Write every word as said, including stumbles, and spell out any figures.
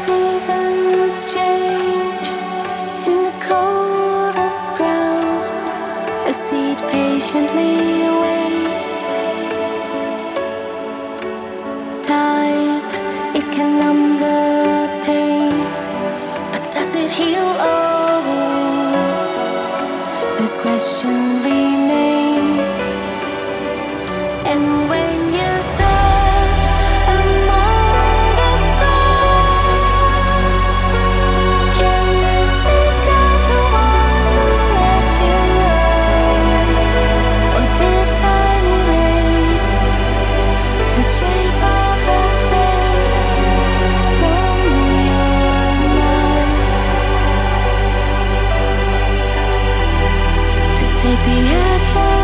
Seasons change in the coldest ground. The seed patiently waits. Time, it can numb the pain, but does it heal all wounds? This question remains. And when you search among the stars, can you seek out the one that you love? Or did time erase the shape of her face from your mind? To take the edge off